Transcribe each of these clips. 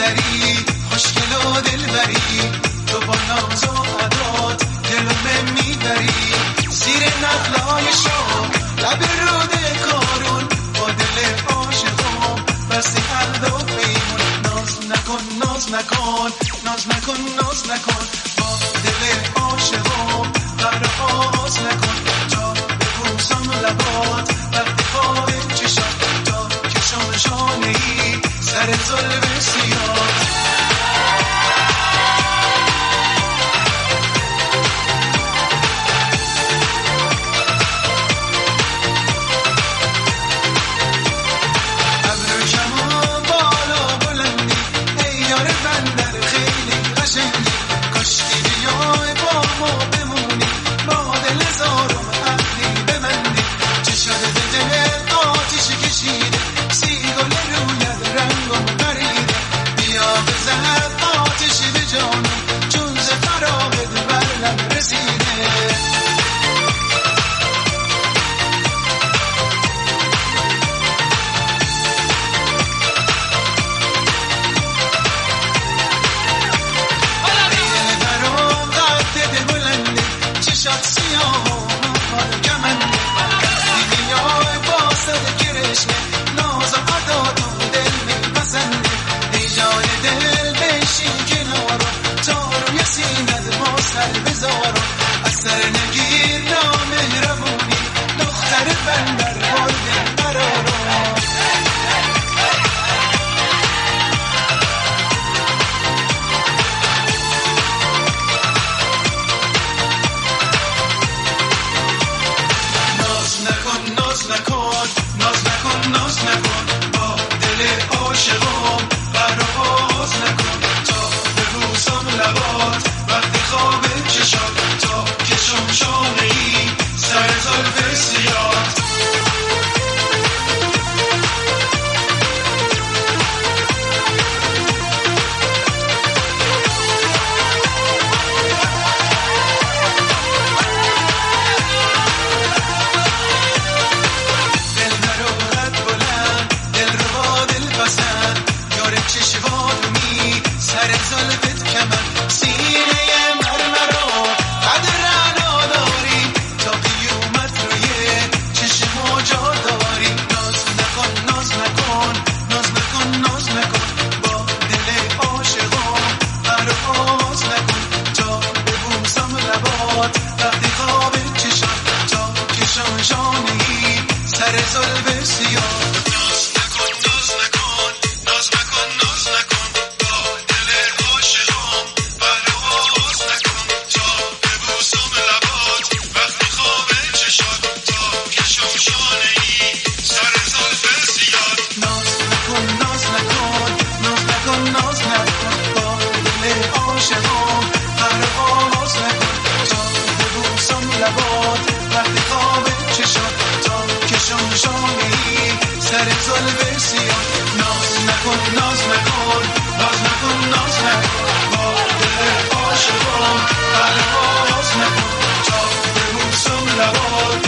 میبری خوشگل و دلبری، تو با ناز و عدات دلم میبری، زیر نخلای شام لب رود کارون با دل عاشقم بستی قلب و پیمون. ناز نکن ناز نکن ناز نکن ناز نکن با دل عاشقم پرواز نکن، تا ببوسم لبات وقتی خواب چشات، تا کشم شانه ای سر زلف سیاه.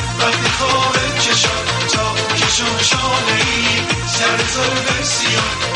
وقتی خواب چشات تا کشم شانه ای سر زلف سیاه.